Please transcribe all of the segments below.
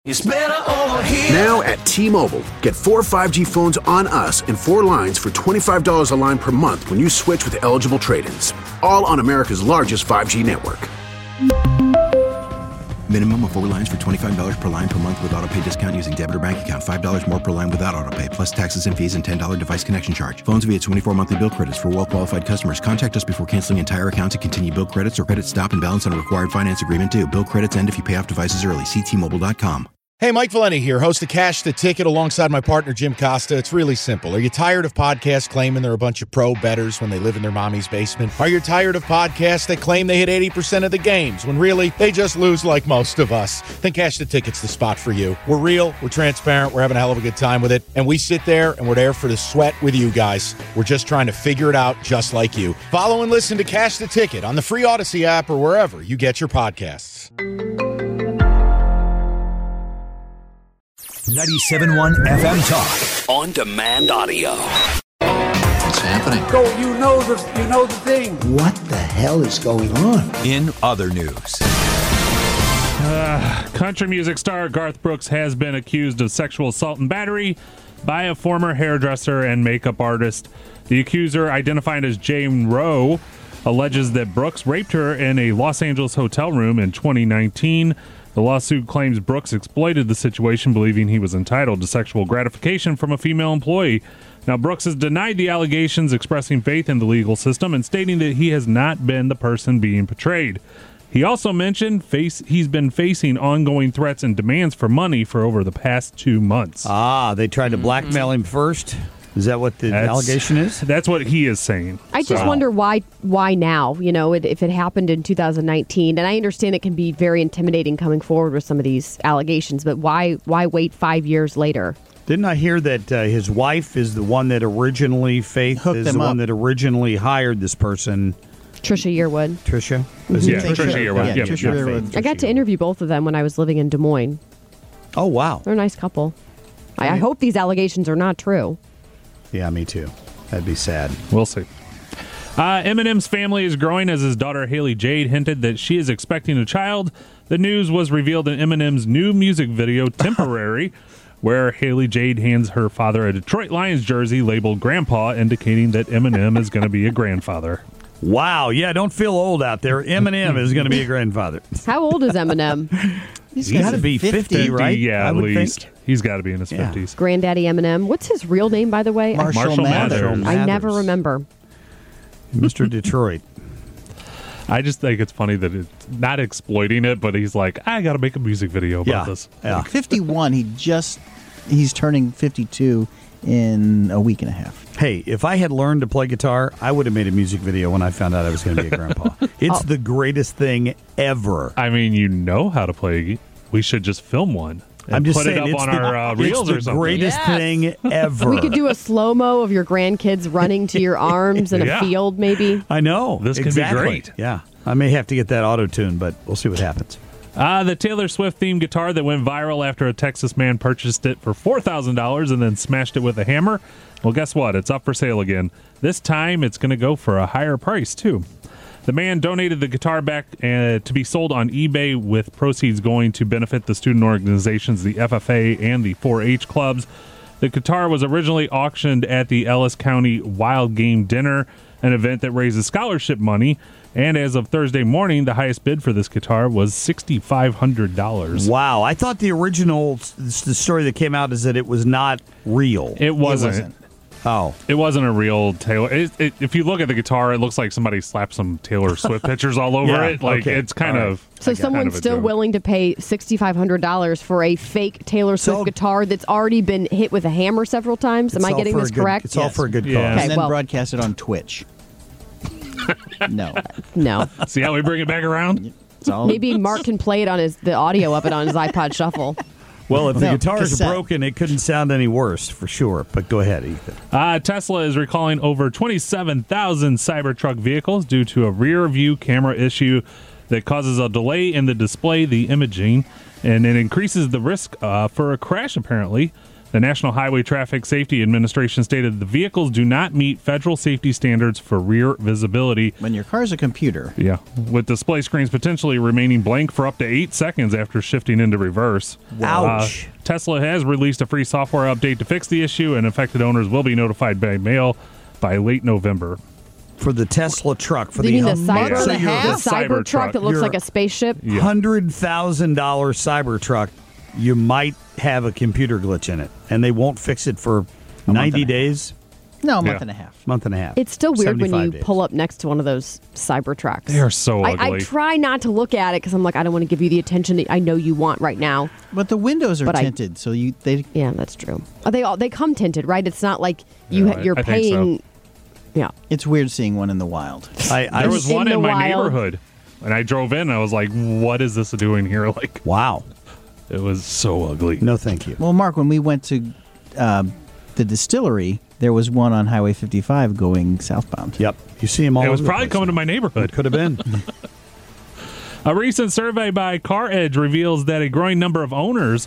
It's better over here. Now at T-Mobile, get 4 5G phones on us and 4 lines for $25 a line per month when you switch with eligible trade-ins. All on America's largest 5G network. Minimum of 4 lines for $25 per line per month with autopay discount using debit or bank account. $5 more per line without autopay, plus taxes and fees and $10 device connection charge. Phones via 24 monthly bill credits for well-qualified customers. Contact us before canceling entire account to continue bill credits or credit stop and balance on a required finance agreement due. Bill credits end if you pay off devices early. See T-Mobile.com. Hey, Mike Valeni here, host of Cash the Ticket alongside my partner, Jim Costa. It's really simple. Are you tired of podcasts claiming they're a bunch of pro bettors when they live in their mommy's basement? Are you tired of podcasts that claim they hit 80% of the games when really they just lose like most of us? Then Cash the Ticket's the spot for you. We're real, we're transparent, we're having a hell of a good time with it, and we sit there and we're there for the sweat with you guys. We're just trying to figure it out just like you. Follow and listen to Cash the Ticket on the free Odyssey app or wherever you get your podcasts. 97.1 FM Talk. On demand audio. What's happening? Go, you know the thing. What the hell is going on? In other news. Country music star Garth Brooks has been accused of sexual assault and battery by a former hairdresser and makeup artist. The accuser, identified as Jane Rowe, alleges that Brooks raped her in a Los Angeles hotel room in 2019. The lawsuit claims Brooks exploited the situation, believing he was entitled to sexual gratification from a female employee. Now, Brooks has denied the allegations, expressing faith in the legal system and stating that he has not been the person being portrayed. He also mentioned he's been facing ongoing threats and demands for money for over the past 2 months. They tried to blackmail him first? Is that what the allegation is? That's what he is saying. I just wonder why now, if it happened in 2019. And I understand it can be very intimidating coming forward with some of these allegations, but why wait 5 years later? Didn't I hear that his wife is the one that originally, one that originally hired this person? Trisha Yearwood. Trisha? Yeah, Trisha Yearwood. Yeah, Trisha Yearwood. I got to interview both of them when I was living in Des Moines. Oh, wow. They're a nice couple. I hope these allegations are not true. Yeah, me too. That'd be sad. We'll see. Eminem's family is growing as his daughter Haley Jade hinted that she is expecting a child. The news was revealed in Eminem's new music video, Temporary, where Haley Jade hands her father a Detroit Lions jersey labeled Grandpa, indicating that Eminem is going to be a grandfather. Wow. Yeah, don't feel old out there. Eminem is going to be a grandfather. How old is Eminem? He's got to be 50, right? Yeah, at least. Think. He's got to be in his 50s. Granddaddy Eminem. What's his real name, by the way? Marshall Mathers. I never remember. Mr. Detroit. I just think it's funny that it's not exploiting it, but he's like, I got to make a music video about this. Yeah. 51. He's turning 52 in a week and a half. Hey, if I had learned to play guitar, I would have made a music video when I found out I was going to be a grandpa. It's the greatest thing ever. I mean, you know how to play. We should just film one. I'm just put saying, it up on our reels or something. It's the greatest thing ever. We could do a slow-mo of your grandkids running to your arms in a field, maybe. I know. This could be great. Yeah. I may have to get that auto-tune, but we'll see what happens. The Taylor Swift-themed guitar that went viral after a Texas man purchased it for $4,000 and then smashed it with a hammer. Well, guess what? It's up for sale again. This time, it's going to go for a higher price, too. The man donated the guitar back to be sold on eBay, with proceeds going to benefit the student organizations, the FFA, and the 4-H clubs. The guitar was originally auctioned at the Ellis County Wild Game Dinner, an event that raises scholarship money. And as of Thursday morning, the highest bid for this guitar was $6,500. Wow. I thought the story that came out is that it was not real. It wasn't. Oh. It wasn't a real Taylor. If you look at the guitar, it looks like somebody slapped some Taylor Swift pictures all over it. Like, it's kind of... So someone's still willing to pay $6,500 for a fake Taylor Swift guitar that's already been hit with a hammer several times? Am I getting this correct? It's all for a good cause. And then broadcast it on Twitch. No. See how we bring it back around? Maybe Mark can play it the audio of it on his iPod Shuffle. Well, if the guitar is broken, it couldn't sound any worse, for sure. But go ahead, Ethan. Tesla is recalling over 27,000 Cybertruck vehicles due to a rear-view camera issue that causes a delay in the display, the imaging, and it increases the risk for a crash, apparently. The National Highway Traffic Safety Administration stated the vehicles do not meet federal safety standards for rear visibility. When your car's a computer. Yeah, with display screens potentially remaining blank for up to 8 seconds after shifting into reverse. Ouch. Tesla has released a free software update to fix the issue, and affected owners will be notified by mail by late November. For the Tesla truck. For Do you the mean the Cybertruck. Cybertruck that looks like a spaceship? $100,000 Cybertruck, you might have a computer glitch in it, and they won't fix it for 90 days. No, a month and a half. Month and a half. It's still weird when you 75 days. pull up next to one of those Cybertrucks. They are so ugly. I try not to look at it because I'm like, I don't want to give you the attention that I know you want right now. But the windows are tinted, so they. Yeah, that's true. They come tinted, right? It's not like you're I paying. think so. Yeah, it's weird seeing one in the wild. There was one in my wild. neighborhood, and I drove in. And I was like, "What is this doing here?" Like, wow, it was so ugly. No, thank you. Well, Mark, when we went to the distillery, there was one on Highway 55 going southbound. Yep, you see them all. It was over the probably place. coming to my neighborhood. Could have been. A recent survey by CarEdge reveals that a growing number of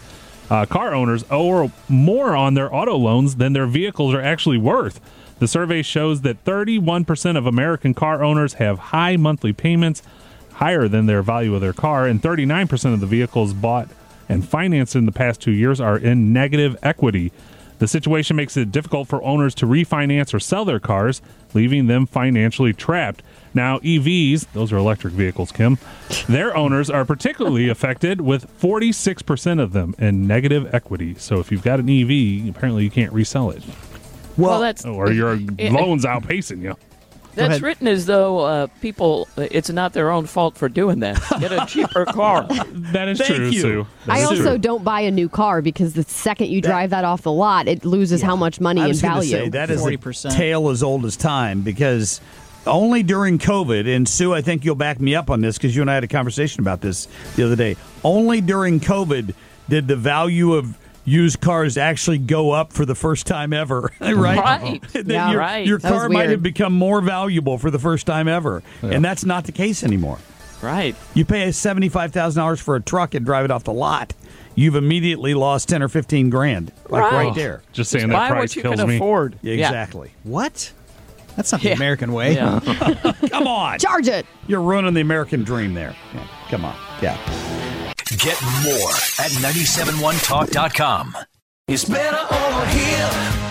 car owners, owe more on their auto loans than their vehicles are actually worth. The survey shows that 31% of American car owners have high monthly payments, higher than their value of their car, and 39% of the vehicles bought and financed in the past 2 years are in negative equity. The situation makes it difficult for owners to refinance or sell their cars, leaving them financially trapped. Now, EVs, those are electric vehicles, Kim, their owners are particularly affected, with 46% of them in negative equity. So if you've got an EV, apparently you can't resell it. Well, that's or your loan's outpacing you. That's written as though people, it's not their own fault for doing that. Get a cheaper car. That is true, Sue. I also don't buy a new car because the second you drive that off the lot, it loses how much money I in was gonna value. say, that is a tale as old as time, because only during COVID, and Sue, I think you'll back me up on this because you and I had a conversation about this the other day. Only during COVID did the value of used cars actually go up for the first time ever, right? Right. That right. Your That was car might weird. have become more valuable for the first time ever, and that's not the case anymore. Right. You pay $75,000 for a truck and drive it off the lot, you've immediately lost 10 or 15 grand, right there. Just saying Buy that what price you kills can me. afford. Yeah, Yeah. exactly. What? That's not the American way. Yeah. Come on. Charge it. You're ruining the American dream there. Yeah, come on. Yeah. Get more at 971talk.com. It's better over here.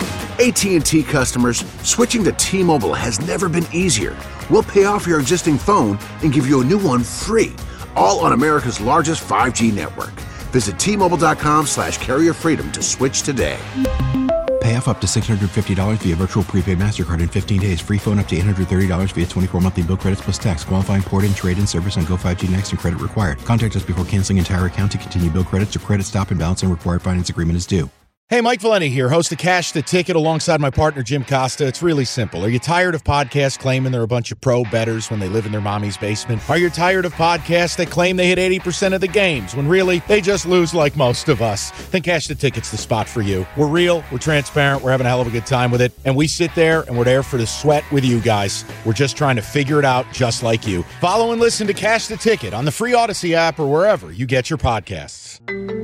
AT&T customers, switching to T-Mobile has never been easier. We'll pay off your existing phone and give you a new one free, all on America's largest 5G network. Visit T-Mobile.com/carrierfreedom to switch today. Pay off up to $650 via virtual prepaid MasterCard in 15 days. Free phone up to $830 via 24 monthly bill credits plus tax. Qualifying port-in, trade-in service on Go 5G Next and credit required. Contact us before canceling entire account to continue bill credits or credit stop and balance and required finance agreement is due. Hey, Mike Valenti here, host of Cash the Ticket alongside my partner, Jim Costa. It's really simple. Are you tired of podcasts claiming they're a bunch of pro bettors when they live in their mommy's basement? Are you tired of podcasts that claim they hit 80% of the games when really they just lose like most of us? Then Cash the Ticket's the spot for you. We're real, we're transparent, we're having a hell of a good time with it, and we sit there and we're there for the sweat with you guys. We're just trying to figure it out just like you. Follow and listen to Cash the Ticket on the free Odyssey app or wherever you get your podcasts.